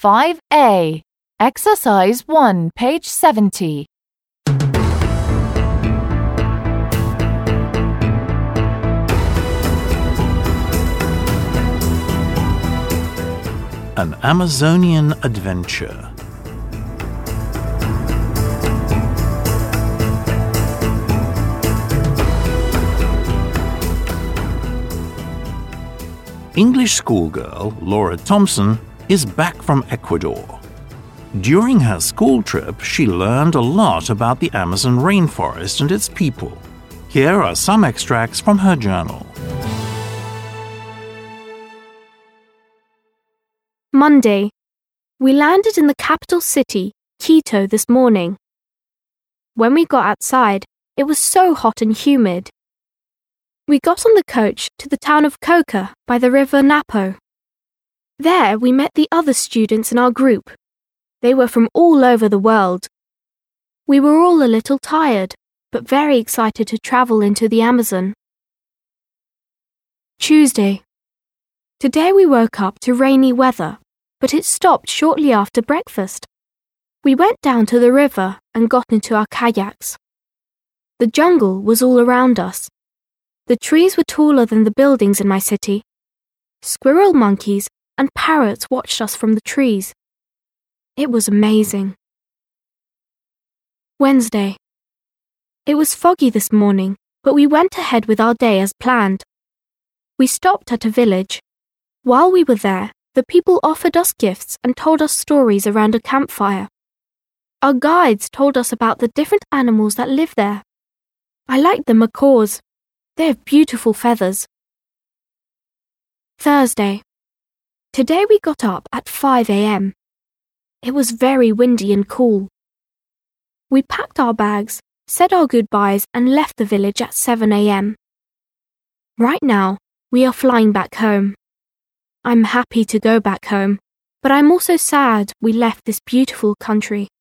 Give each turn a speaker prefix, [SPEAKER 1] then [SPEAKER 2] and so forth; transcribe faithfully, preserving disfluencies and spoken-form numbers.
[SPEAKER 1] five A. Exercise one, page seventy.
[SPEAKER 2] An Amazonian adventure. English schoolgirl Laura Thompson is back from Ecuador. During her school trip, she learned a lot about the Amazon rainforest and its people. Here are some extracts from her journal.
[SPEAKER 3] Monday. We landed in the capital city, Quito, this morning. When we got outside, it was so hot and humid. We got on the coach to the town of Coca by the river Napo. There we met the other students in our group. They were from all over the world. We were all a little tired, but very excited to travel into the Amazon. Tuesday. Today we woke up to rainy weather, but it stopped shortly after breakfast. We went down to the river and got into our kayaks. The jungle was all around us. The trees were taller than the buildings in my city. Squirrel monkeys and parrots watched us from the trees. It was amazing. Wednesday. It was foggy this morning, but we went ahead with our day as planned. We stopped at a village. While we were there, the people offered us gifts and told us stories around a campfire. Our guides told us about the different animals that live there. I liked the macaws. They have beautiful feathers. Thursday. Today we got up at five A M It was very windy and cool. We packed our bags, said our goodbyes and left the village at seven A M Right now, we are flying back home. I'm happy to go back home, but I'm also sad we left this beautiful country.